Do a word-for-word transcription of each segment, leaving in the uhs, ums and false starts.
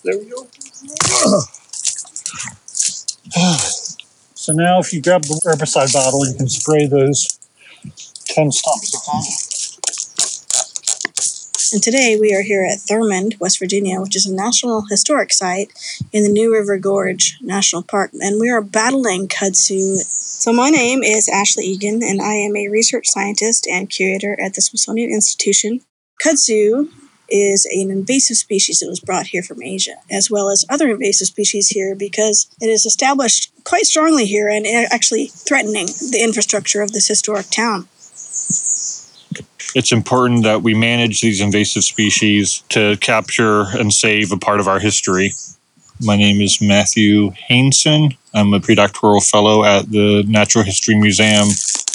There we go. So now if you grab the herbicide bottle, you can spray those ten stumps, okay? And today we are here at Thurmond, West Virginia, which is a National Historic Site in the New River Gorge National Park, and we are battling kudzu. So my name is Ashley Egan, and I am a research scientist and curator at the Smithsonian Institution. Kudzu is an invasive species that was brought here from Asia, as well as other invasive species here because it is established quite strongly here and actually threatening the infrastructure of this historic town. It's important that we manage these invasive species to capture and save a part of our history. My name is Matthew Hainson. I'm a predoctoral fellow at the Natural History Museum.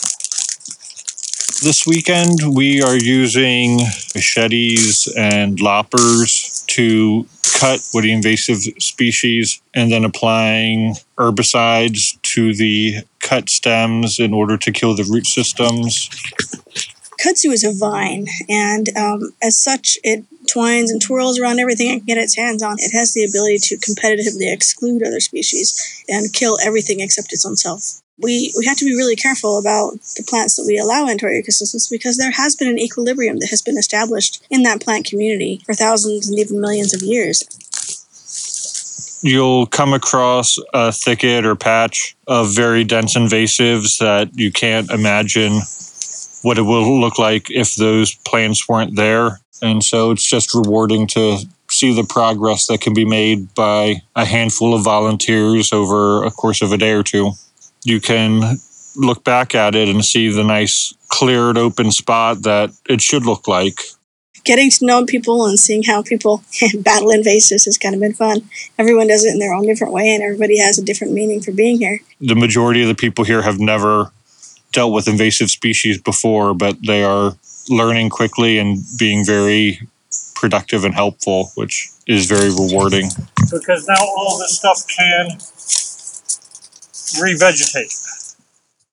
This weekend, we are using machetes and loppers to cut woody invasive species and then applying herbicides to the cut stems in order to kill the root systems. Kudzu is a vine, and um, as such, it twines and twirls around everything it can get its hands on. It has the ability to competitively exclude other species and kill everything except its own self. We we have to be really careful about the plants that we allow into our ecosystems because there has been an equilibrium that has been established in that plant community for thousands and even millions of years. You'll come across a thicket or patch of very dense invasives that you can't imagine what it will look like if those plants weren't there. And so it's just rewarding to see the progress that can be made by a handful of volunteers over a course of a day or two. You can look back at it and see the nice cleared open spot that it should look like. Getting to know people and seeing how people battle invasives has kind of been fun. Everyone does it in their own different way, and everybody has a different meaning for being here. The majority of the people here have never dealt with invasive species before, but they are learning quickly and being very productive and helpful, which is very rewarding. Because now all this stuff can revegetate.